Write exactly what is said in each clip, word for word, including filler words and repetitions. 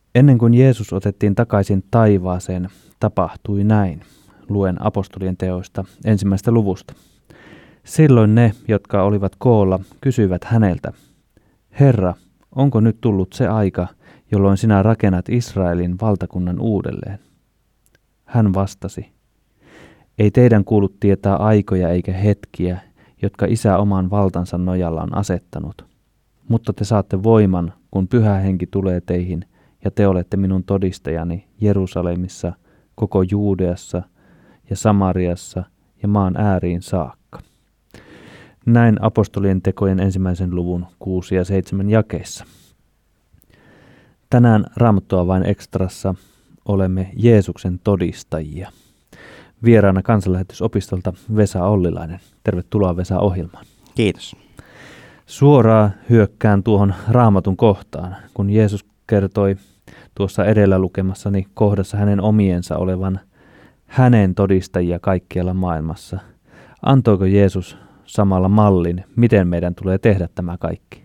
Ennen kuin Jeesus otettiin takaisin taivaaseen, tapahtui näin. Luen apostolien teoista ensimmäisestä luvusta. Silloin ne, jotka olivat koolla, kysyivät häneltä, Herra, onko nyt tullut se aika, jolloin sinä rakennat Israelin valtakunnan uudelleen? Hän vastasi, ei teidän kuulu tietää aikoja eikä hetkiä, jotka Isä oman valtansa nojalla on asettanut. Mutta te saatte voiman, kun Pyhä Henki tulee teihin, ja te olette minun todistajani Jerusalemissa, koko Juudeassa ja Samariassa ja maan ääriin saakka. Näin apostolien tekojen ensimmäisen luvun kuusi ja seitsemän jakeissa. Tänään Raamattua vain ekstrassa olemme Jeesuksen todistajia. Vieraana kansanlähetysopistolta Vesa Ollilainen. Tervetuloa Vesa ohjelmaan. Kiitos. Suoraan hyökkään tuohon Raamatun kohtaan, kun Jeesus kertoi tuossa edellä lukemassani kohdassa hänen omiensa olevan hänen todistajia kaikkialla maailmassa. Antoiko Jeesus samalla mallin, miten meidän tulee tehdä tämä kaikki?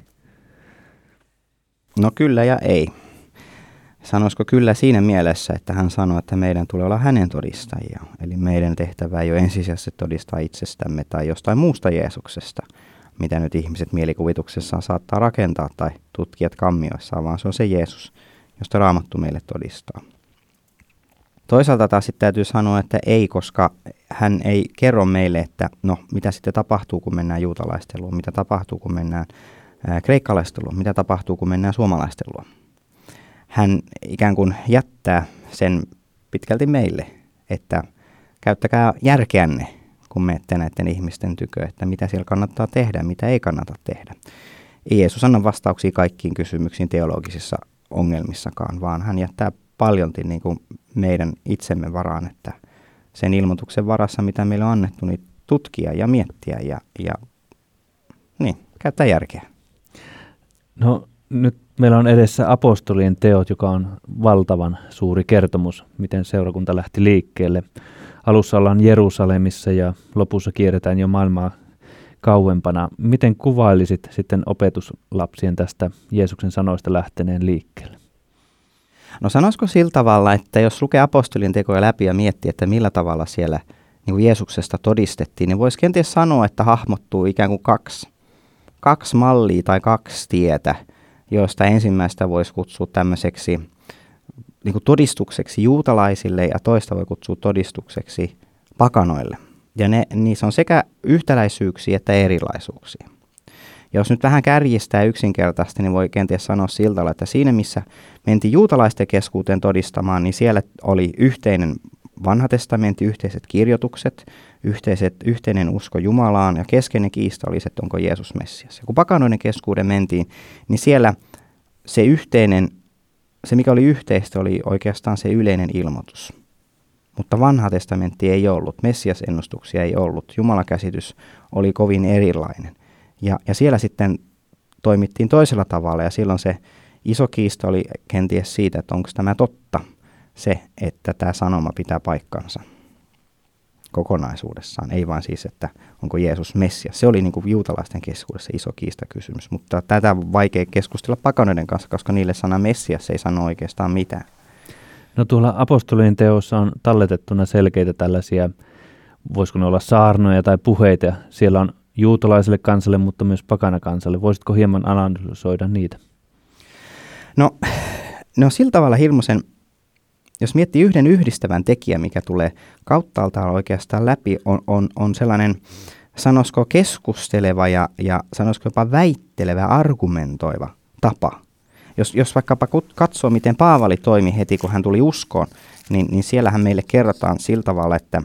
No kyllä ja ei. Sanoisiko kyllä siinä mielessä, että hän sanoi, että meidän tulee olla hänen todistajia. Eli meidän tehtävä ei ole ensisijaisesti todistaa itsestämme tai jostain muusta Jeesuksesta, mitä nyt ihmiset mielikuvituksessaan saattaa rakentaa tai tutkijat kammioissaan, vaan se on se Jeesus, josta Raamattu meille todistaa. Toisaalta taas sitten täytyy sanoa, että ei, koska hän ei kerro meille, että no mitä sitten tapahtuu, kun mennään juutalaisteluun, mitä tapahtuu, kun mennään ää, kreikkalaisteluun, mitä tapahtuu, kun mennään suomalaisteluun. Hän ikään kuin jättää sen pitkälti meille, että käyttäkää järkeänne, kun menette näiden ihmisten tykö, että mitä siellä kannattaa tehdä, mitä ei kannata tehdä. Ei Jeesus anna vastauksia kaikkiin kysymyksiin teologisissa ongelmissakaan, vaan hän jättää paljolti niin kuin meidän itsemme varaan, että sen ilmoituksen varassa, mitä meille on annettu, niin tutkia ja miettiä ja, ja niin, käyttää järkeä. No nyt meillä on edessä apostolien teot, joka on valtavan suuri kertomus, miten seurakunta lähti liikkeelle. Alussa ollaan Jerusalemissa ja lopussa kierretään jo maailmaa kauempana. Miten kuvailisit sitten opetuslapsien tästä Jeesuksen sanoista lähteneen liikkeelle? No sanoisiko sillä tavalla, että jos lukee apostolien tekoja läpi ja miettii, että millä tavalla siellä niin kuin Jeesuksesta todistettiin, niin voisi kenties sanoa, että hahmottuu ikään kuin kaksi, kaksi mallia tai kaksi tietä, joista ensimmäistä voisi kutsua tämmöiseksi niin kuin todistukseksi juutalaisille ja toista voi kutsua todistukseksi pakanoille. Ja ne, niissä on sekä yhtäläisyyksiä että erilaisuuksia. Ja jos nyt vähän kärjistää yksinkertaisesti, niin voi kenties sanoa siltä tavalla, että siinä missä mentiin juutalaisten keskuuteen todistamaan, niin siellä oli yhteinen vanha testamentti, yhteiset kirjoitukset, yhteiset, yhteinen usko Jumalaan ja keskeinen kiista oli se, että onko Jeesus Messias. Ja kun pakanoiden keskuuden mentiin, niin siellä se yhteinen, se mikä oli yhteistä, oli oikeastaan se yleinen ilmoitus. Mutta vanha testamentti ei ollut, Messias-ennustuksia ei ollut, Jumalakäsitys oli kovin erilainen. Ja, ja siellä sitten toimittiin toisella tavalla ja silloin se iso kiista oli kenties siitä, että onko tämä totta, se, että tämä sanoma pitää paikkansa kokonaisuudessaan. Ei vain siis, että onko Jeesus Messias. Se oli niin kuin juutalaisten keskuudessa iso kiistakysymys, mutta tätä on vaikea keskustella pakanoiden kanssa, koska niille sana Messias ei sano oikeastaan mitään. No tuolla apostolien teossa on talletettuna selkeitä tällaisia, voisiko ne olla saarnoja tai puheita. Siellä on juutalaiselle kansalle, mutta myös pakanakansalle. Voisitko hieman analysoida niitä? No, ne on sillä tavalla hirmuisen, jos miettii yhden yhdistävän tekijän, mikä tulee kauttaaltaan oikeastaan läpi, on, on, on sellainen, sanoisiko keskusteleva ja, ja sanoisiko jopa väittelevä, argumentoiva tapa. Jos, jos vaikkapa katsoo, miten Paavali toimi heti, kun hän tuli uskoon, niin, niin siellähän meille kerrotaan sillä tavalla, että,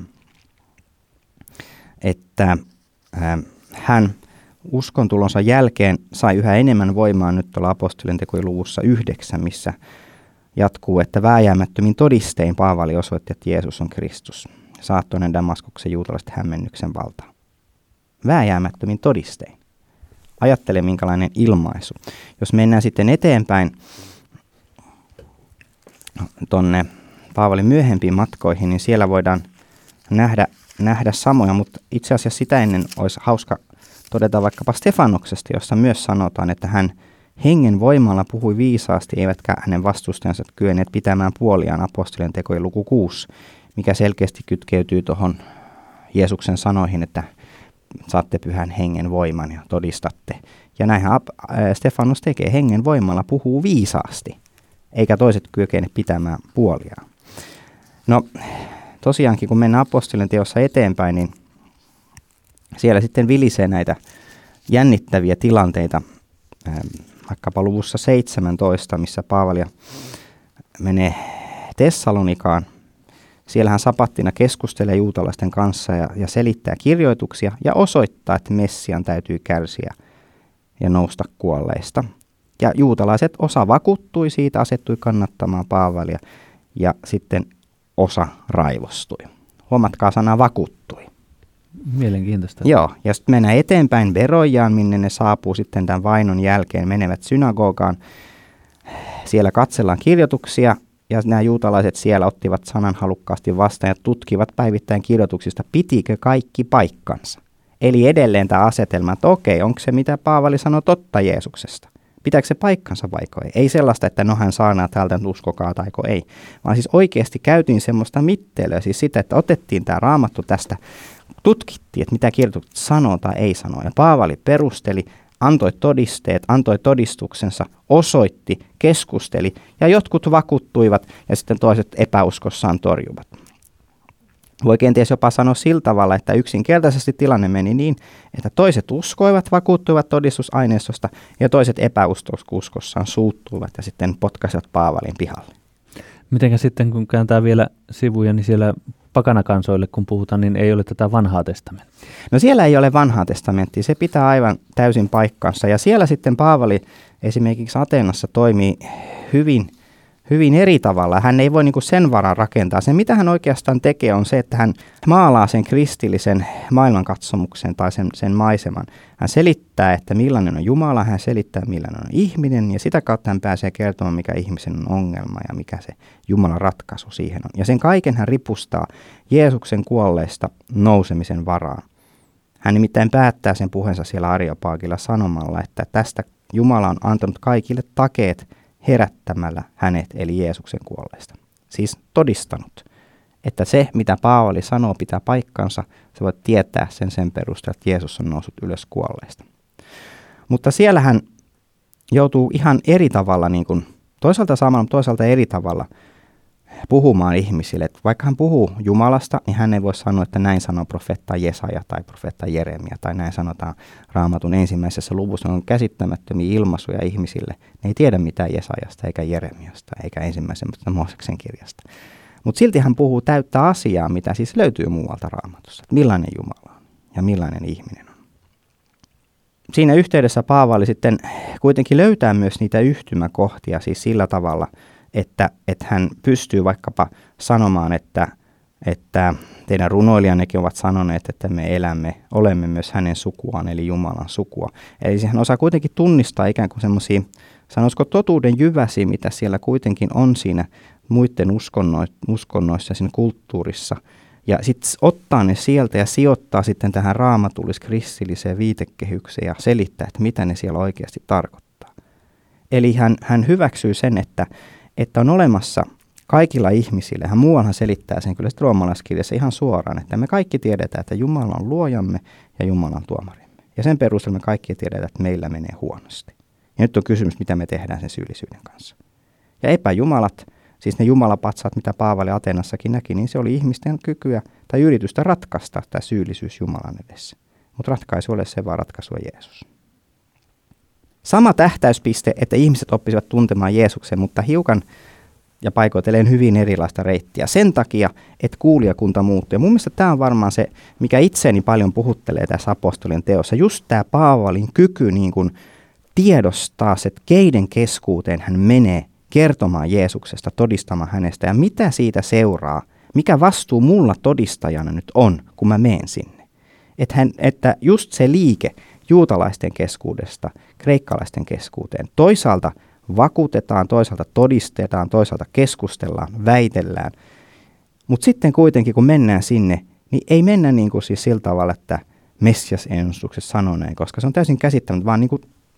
että äh, hän uskontulonsa jälkeen sai yhä enemmän voimaa nyt tuolla apostolien tekojen luvussa yhdeksän, missä jatkuu, että vääjäämättömin todistein Paavali osoitti, että Jeesus on Kristus. Saattoinen Damaskuksen juutalaiset hämmennyksen valtaan. Vääjäämättömin todistein. Ajattele, minkälainen ilmaisu. Jos mennään sitten eteenpäin tuonne Paavalin myöhempiin matkoihin, niin siellä voidaan nähdä, nähdä samoja, mutta itse asiassa sitä ennen olisi hauska todeta vaikkapa Stefanoksesta, jossa myös sanotaan, että hän hengen voimalla puhui viisaasti, eivätkä hänen vastustajansa kyenneet pitämään puoliaan, apostolien tekojen luku kuusi, mikä selkeästi kytkeytyy tuohon Jeesuksen sanoihin, että saatte pyhän hengen voiman ja todistatte. Ja näinhän Stefanus tekee, hengen voimalla puhuu viisaasti, eikä toiset kykene pitämään puoliaan. No tosiaankin, kun mennään apostolien teossa eteenpäin, niin siellä sitten vilisee näitä jännittäviä tilanteita, vaikkapa luvussa seitsemäntoista, missä Paavali menee Tessalonikaan. Siellä hän sapattina keskustelee juutalaisten kanssa ja, ja selittää kirjoituksia ja osoittaa, että Messian täytyy kärsiä ja nousta kuolleista. Ja juutalaiset osa vakuuttui siitä, asettui kannattamaan Paavalia ja sitten osa raivostui. Huomatkaa sanaa vakuuttui. Mielenkiintoista. Joo, ja sitten mennään eteenpäin Berojaan, minne ne saapuu sitten tämän vainon jälkeen, menevät synagogaan. Siellä katsellaan kirjoituksia, ja nämä juutalaiset siellä ottivat sanan halukkaasti vastaan ja tutkivat päivittäin kirjoituksista, pitikö kaikki paikkansa. Eli edelleen tämä asetelma, että okei, onko se mitä Paavali sanoi totta Jeesuksesta? Pitääkö se paikkansa vaiko ei? Ei sellaista, että no hän saanaa täältä, uskokaa taiko ei. Vaan siis oikeasti käytiin semmoista mittelyä, siis sitä, että otettiin tämä raamattu tästä, tutkittiin, että mitä kirjoitukset sanoo tai ei sano. Ja Paavali perusteli, antoi todisteet, antoi todistuksensa, osoitti, keskusteli ja jotkut vakuuttuivat ja sitten toiset epäuskossaan torjuvat. Voi kenties jopa sanoa sillä tavalla, että yksinkertaisesti tilanne meni niin, että toiset uskoivat, vakuuttuivat todistusaineistosta ja toiset epäuskossaan suuttuivat ja sitten potkaisivat Paavalin pihalle. Mitenkä sitten, kun kääntää vielä sivuja, niin siellä pakanakansoille, kun puhutaan, niin ei ole tätä vanhaa testamenttia? No siellä ei ole vanhaa testamenttia, se pitää aivan täysin paikkansa. Ja siellä sitten Paavali esimerkiksi Ateenassa toimii hyvin, hyvin eri tavalla. Hän ei voi niin kuin sen varan rakentaa. Se, mitä hän oikeastaan tekee, on se, että hän maalaa sen kristillisen maailmankatsomuksen tai sen, sen maiseman. Hän selittää, että millainen on Jumala, hän selittää, millainen on ihminen, ja sitä kautta hän pääsee kertomaan, mikä ihmisen on ongelma ja mikä se Jumalan ratkaisu siihen on. Ja sen kaiken hän ripustaa Jeesuksen kuolleista nousemisen varaan. Hän nimittäin päättää sen puheensa siellä Areopagilla sanomalla, että tästä Jumala on antanut kaikille takeet herättämällä hänet, eli Jeesuksen kuolleista. Siis todistanut, että se, mitä Paavali sanoo, pitää paikkansa, sä voit tietää sen sen perusteella, että Jeesus on noussut ylös kuolleista. Mutta siellä hän joutuu ihan eri tavalla, niin kuin, toisaalta samalla, toisaalta eri tavalla puhumaan ihmisille. Että vaikka hän puhuu Jumalasta, niin hän ei voi sanoa, että näin sanoo profeetta Jesaja tai profeetta Jeremia tai näin sanotaan Raamatun ensimmäisessä luvussa. Ne on käsittämättömiä ilmaisuja ihmisille. Ne ei tiedä mitään Jesajasta eikä Jeremiasta eikä ensimmäisestä Mooseksen kirjasta. Mutta silti hän puhuu täyttä asiaa, mitä siis löytyy muualta Raamatussa. Millainen Jumala on ja millainen ihminen on. Siinä yhteydessä Paavali sitten kuitenkin löytää myös niitä yhtymäkohtia siis sillä tavalla, että, että hän pystyy vaikkapa sanomaan, että, että teidän runoilijannekin ovat sanoneet, että me elämme, olemme myös hänen sukuaan, eli Jumalan sukua. Eli hän osaa kuitenkin tunnistaa ikään kuin semmoisia, sanoisiko totuuden jyväsiä, mitä siellä kuitenkin on siinä muiden uskonno, uskonnoissa ja siinä kulttuurissa. Ja sitten ottaa ne sieltä ja sijoittaa sitten tähän raamatullis-kristilliseen viitekehykseen ja selittää, että mitä ne siellä oikeasti tarkoittaa. Eli hän, hän hyväksyy sen, että, että on olemassa kaikilla ihmisillä, hän muuallahan selittää sen kyllä roomalaiskirjassa ihan suoraan, että me kaikki tiedetään, että Jumala on luojamme ja Jumala on tuomarimme. Ja sen perusteella me kaikki tiedetään, että meillä menee huonosti. Ja nyt on kysymys, mitä me tehdään sen syyllisyyden kanssa. Ja epäjumalat, siis ne jumalapatsaat, mitä Paavali Ateenassakin näki, niin se oli ihmisten kykyä tai yritystä ratkaista tämä syyllisyys Jumalan edessä. Mutta ratkaisu ole se, vaan ratkaisu on Jeesus. Sama tähtäyspiste, että ihmiset oppisivat tuntemaan Jeesuksen, mutta hiukan ja paikoitellen hyvin erilaista reittiä. Sen takia, että kuulijakunta muuttuu. Ja mun mielestä tämä on varmaan se, mikä itseäni paljon puhuttelee tässä apostolien teossa. Just tämä Paavalin kyky niin kuin tiedostaa, että keiden keskuuteen hän menee kertomaan Jeesuksesta, todistamaan hänestä ja mitä siitä seuraa, mikä vastuu mulla todistajana nyt on, kun mä menen sinne. Että, hän, että just se liike juutalaisten keskuudesta kreikkalaisten keskuuteen toisaalta vakuutetaan, toisaalta todistetaan, toisaalta keskustellaan, väitellään. Mutta sitten kuitenkin, kun mennään sinne, niin ei mennä niin kuin siis sillä tavalla, että Messias ennustuksessa sanoo näin, koska se on täysin käsittämätöntä, vaan niin kuin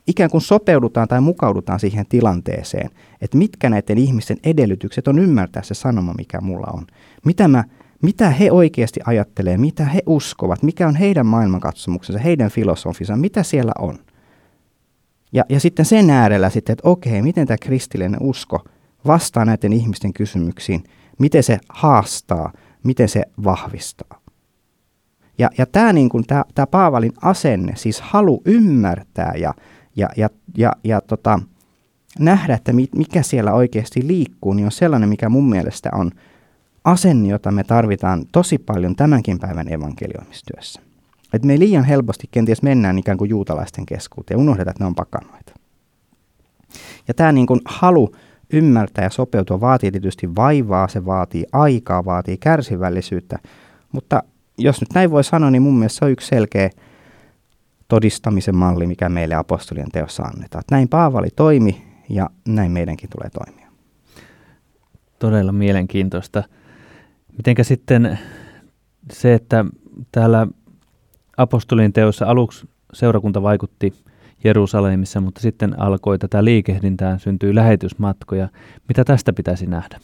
ikään kuin sopeudutaan tai mukaudutaan siihen tilanteeseen, että mitkä näiden ihmisten edellytykset on ymmärtää se sanoma, mikä mulla on. Mitä, mä, mitä he oikeasti ajattelee, mitä he uskovat, mikä on heidän maailmankatsomuksensa, heidän filosofinsa, mitä siellä on. Ja, ja sitten sen äärellä sitten, että okei, miten tämä kristillinen usko vastaa näiden ihmisten kysymyksiin, miten se haastaa, miten se vahvistaa. Ja, ja tämä niin kuin, tää, tää Paavalin asenne, siis halu ymmärtää ja, ja, ja, ja, ja tota, nähdä, että mikä siellä oikeasti liikkuu, niin on sellainen, mikä mun mielestä on asenne, jota me tarvitaan tosi paljon tämänkin päivän evankelioimistyössä. Että me liian helposti kenties mennään ikään kuin juutalaisten keskuuteen ja unohdetaan, että ne on pakanoita. Ja tämä niin kuin halu ymmärtää ja sopeutua vaatii tietysti vaivaa, se vaatii aikaa, vaatii kärsivällisyyttä, mutta jos nyt näin voi sanoa, niin mun mielestä se on yksi selkeä todistamisen malli, mikä meille apostolien teossa annetaan. Että näin Paavali toimi ja näin meidänkin tulee toimia. Todella mielenkiintoista. Mitenkä sitten se, että täällä apostolien teossa aluksi seurakunta vaikutti Jerusalemissa, mutta sitten alkoi tätä liikehdintää, syntyi lähetysmatkoja. Mitä tästä pitäisi nähdä?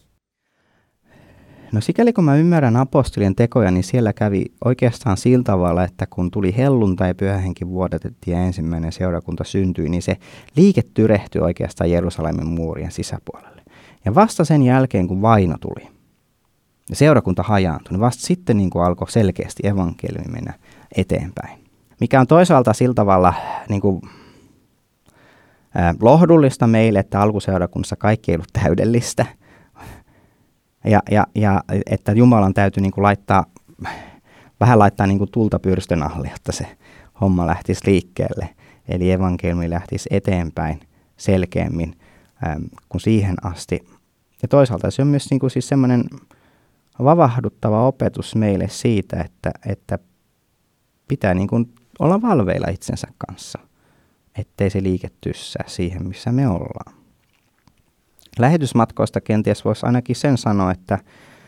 No sikäli kun mä ymmärrän apostolien tekoja, niin siellä kävi oikeastaan sillä tavalla, että kun tuli helluntai pyhähenki vuodatettiin ja ensimmäinen seurakunta syntyi, niin se liike tyrehtyi oikeastaan Jerusalemin muurien sisäpuolelle. Ja vasta sen jälkeen, kun vaino tuli ja seurakunta hajaantui, niin vasta sitten niin kuin alkoi selkeästi evankeliumi mennä eteenpäin. Mikä on toisaalta sillä tavalla niin kuin, äh, lohdullista meille, että alkuseurakunnassa kaikki ei ollut täydellistä. Ja, ja, ja että Jumalan täytyy niin kuin laittaa, vähän laittaa niin kuin tulta pyrstön alle, jotta se homma lähtisi liikkeelle. Eli evankeliumi lähtisi eteenpäin selkeämmin ähm, kuin siihen asti. Ja toisaalta se on myös niin kuin siis semmoinen vavahduttava opetus meille siitä, että, että pitää niin kuin olla valveilla itsensä kanssa, ettei se liike tyssää siihen, missä me ollaan. Lähetysmatkoista kenties voisi ainakin sen sanoa, että,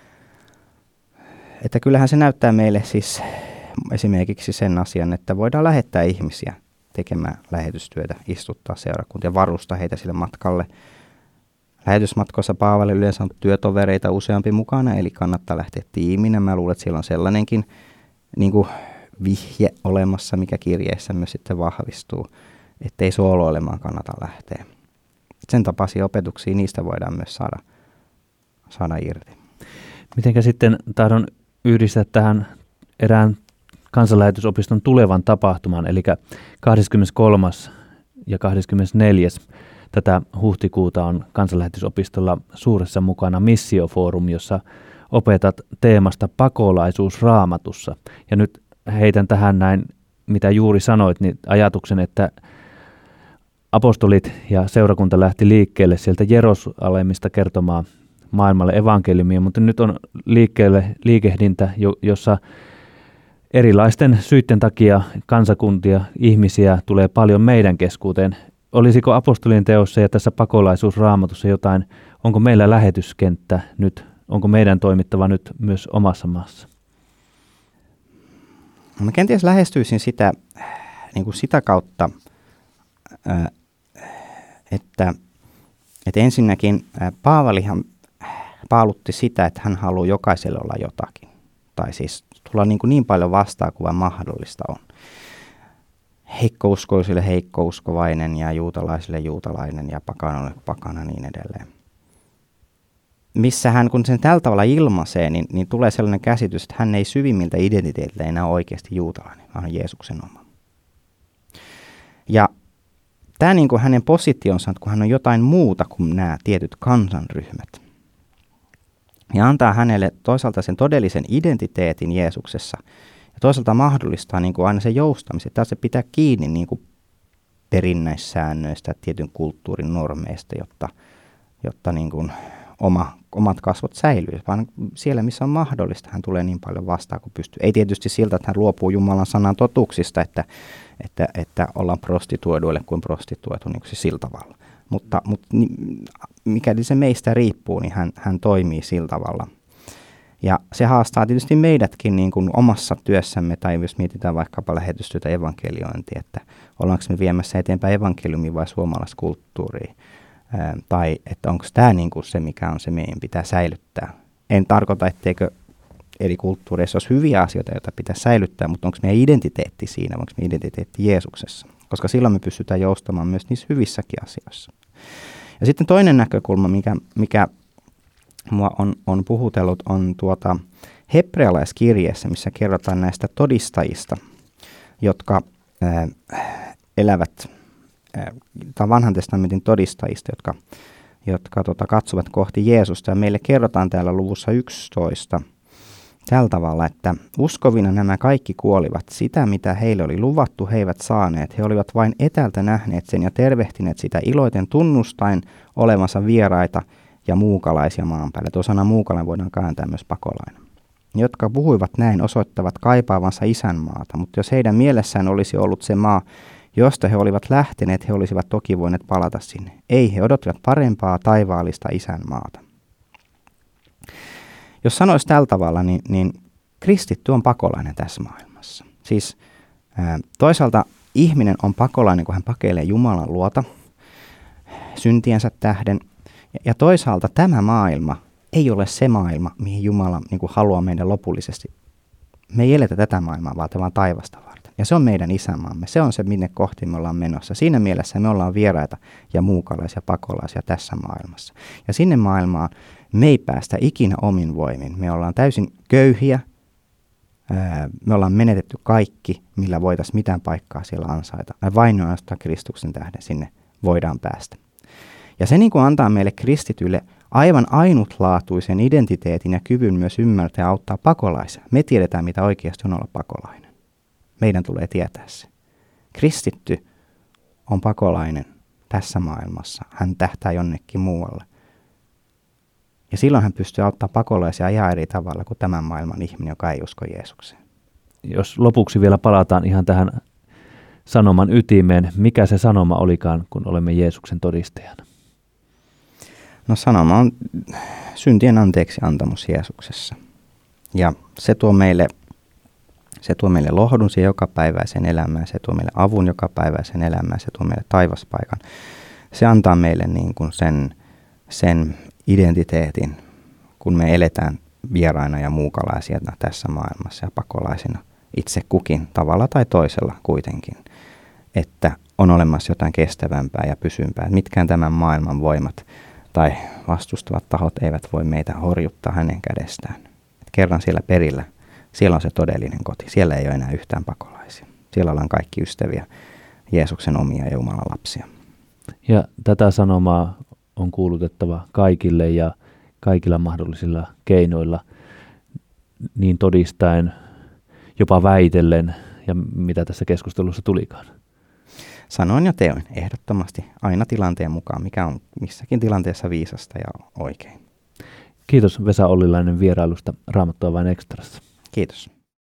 että kyllähän se näyttää meille siis esimerkiksi sen asian, että voidaan lähettää ihmisiä tekemään lähetystyötä, istuttaa seurakuntia, varustaa heitä sille matkalle. Lähetysmatkoissa Paavali yleensä on työtovereita useampi mukana, eli kannattaa lähteä tiiminä. Mä luulen, että siellä on sellainenkin niin kuin vihje olemassa, mikä kirjeessä myös sitten vahvistuu, ettei sooloilemaan kannata lähteä. Sen tapaisia opetuksia, niistä voidaan myös saada, saada irti. Mitenkä sitten tahdon yhdistää tähän erään kansanlähetysopiston tulevan tapahtuman, eli kahdeskymmeneskolmas ja kahdeskymmenesneljäs tätä huhtikuuta on kansanlähetysopistolla suuressa mukana Missio-foorumi, jossa opetat teemasta pakolaisuus Raamatussa. Ja nyt heitän tähän näin, mitä juuri sanoit, niin ajatuksen, että apostolit ja seurakunta lähti liikkeelle sieltä Jerusalemista kertomaan maailmalle evankeliumia, mutta nyt on liikkeelle liikehdintä, jossa erilaisten syitten takia kansakuntia, ihmisiä tulee paljon meidän keskuuteen. Olisiko apostolien teossa ja tässä pakolaisuusraamatussa jotain, onko meillä lähetyskenttä nyt, onko meidän toimittava nyt myös omassa maassa? Mä kenties lähestyisin sitä, niin kuin sitä kautta, että, että ensinnäkin Paavalihan paalutti sitä, että hän haluaa jokaiselle olla jotakin. Tai siis tulla niin, kuin niin paljon vastaan kuin vain mahdollista on. Heikkouskoisille heikkouskovainen ja juutalaisille juutalainen ja pakanalle pakana niin edelleen. Missä hän, kun sen tällä tavalla ilmaisee, niin, niin tulee sellainen käsitys, että hän ei syvimmiltä identiteetiltä enää oikeasti juutalainen, vaan Jeesuksen oma. Ja tämä niin kuin hänen positionsa, kun hän on jotain muuta kuin nämä tietyt kansanryhmät, ja antaa hänelle toisaalta sen todellisen identiteetin Jeesuksessa, ja toisaalta mahdollistaa niin kuin aina se joustamisen, että se pitää kiinni niin kuin perinnäissäännöistä, tietyn kulttuurin normeista, jotta, jotta niin kuin oma, omat kasvot säilyy, vaan siellä, missä on mahdollista, hän tulee niin paljon vastaan kuin pystyy. Ei tietysti siltä, että hän luopuu Jumalan sanan totuuksista, että, että, että ollaan prostituoiduille kuin prostituoitu niin kuin siis sillä tavalla. Mutta, mutta mikäli se meistä riippuu, niin hän, hän toimii sillä tavalla. Ja se haastaa tietysti meidätkin niin kuin omassa työssämme, tai jos mietitään vaikkapa lähetystyötä evankeliointia, että ollaanko me viemässä eteenpäin evankeliumia vai suomalaiskulttuuria, ää, tai että onko tämä niin kuin se, mikä on se meidän pitää säilyttää. En tarkoita, etteikö eri kulttuureissa olisi hyviä asioita, joita pitää säilyttää, mutta onko meidän identiteetti siinä, onko meidän identiteetti Jeesuksessa, koska silloin me pystytään joustamaan myös niissä hyvissäkin asioissa. Ja sitten toinen näkökulma, mikä, mikä mua on, on puhutellut, on tuota hebrealaiskirjeessä, missä kerrotaan näistä todistajista, jotka ää, elävät, ää, tai vanhan testamentin todistajista, jotka, jotka tota, katsovat kohti Jeesusta. Ja meille kerrotaan täällä luvussa yksitoista tällä tavalla, että uskovina nämä kaikki kuolivat. Sitä, mitä heille oli luvattu, he eivät saaneet. He olivat vain etäältä nähneet sen ja tervehtineet sitä iloiten tunnustain olevansa vieraita ja muukalaisia maan päälle. Tuo sana muukalainen voidaan kääntää myös pakolainen. Jotka puhuivat näin, osoittavat kaipaavansa isänmaata, mutta jos heidän mielessään olisi ollut se maa, josta he olivat lähteneet, he olisivat toki voineet palata sinne. Ei, he odottivat parempaa taivaallista isänmaata. Jos sanoisi tällä tavalla, niin, niin kristitty on pakolainen tässä maailmassa. Siis ää, toisaalta ihminen on pakolainen, kun hän pakeilee Jumalan luota syntiensä tähden. Ja, ja toisaalta tämä maailma ei ole se maailma, mihin Jumala niin kuin haluaa meidän lopullisesti. Me ei eletä tätä maailmaa, vaan taivasta varten. Ja se on meidän isänmaamme. Se on se, minne kohti me ollaan menossa. Siinä mielessä me ollaan vieraita ja muukalaisia pakolaisia tässä maailmassa. Ja sinne maailmaan me ei päästä ikinä omin voimin. Me ollaan täysin köyhiä. Me ollaan menetetty kaikki, millä voitaisiin mitään paikkaa siellä ansaita. Me vain ainoastaan Kristuksen tähden sinne voidaan päästä. Ja se niin kuin antaa meille kristityille aivan ainutlaatuisen identiteetin ja kyvyn myös ymmärtää ja auttaa pakolaisia. Me tiedetään, mitä oikeasti on olla pakolainen. Meidän tulee tietää se. Kristitty on pakolainen tässä maailmassa. Hän tähtää jonnekin muualle. Ja silloin hän pystyy auttamaan pakolaisia ihan eri tavalla kuin tämän maailman ihminen, joka ei usko Jeesukseen. Jos lopuksi vielä palataan ihan tähän sanoman ytimeen, mikä se sanoma olikaan, kun olemme Jeesuksen todistajana? No sanoma on syntien anteeksi antamus Jeesuksessa. Ja se tuo meille, se tuo meille lohdun siihen jokapäiväiseen elämään, se tuo meille avun jokapäiväiseen elämään, se tuo meille taivaspaikan. Se antaa meille niin kuin sen, sen identiteetin, kun me eletään vieraina ja muukalaisia tässä maailmassa ja pakolaisina itse kukin tavalla tai toisella kuitenkin, että on olemassa jotain kestävämpää ja pysympää. Mitkään tämän maailman voimat tai vastustavat tahot eivät voi meitä horjuttaa hänen kädestään. Et kerran siellä perillä, siellä on se todellinen koti. Siellä ei ole enää yhtään pakolaisia. Siellä ollaan kaikki ystäviä, Jeesuksen omia ja Jumalan lapsia. Ja tätä sanomaa on kuulutettava kaikille ja kaikilla mahdollisilla keinoilla, niin todistaen, jopa väitellen, ja mitä tässä keskustelussa tulikaan. Sanoin ja teoin ehdottomasti aina tilanteen mukaan, mikä on missäkin tilanteessa viisasta ja oikein. Kiitos Vesa Ollilainen vierailusta Raamattua vain ekstrassa. Kiitos.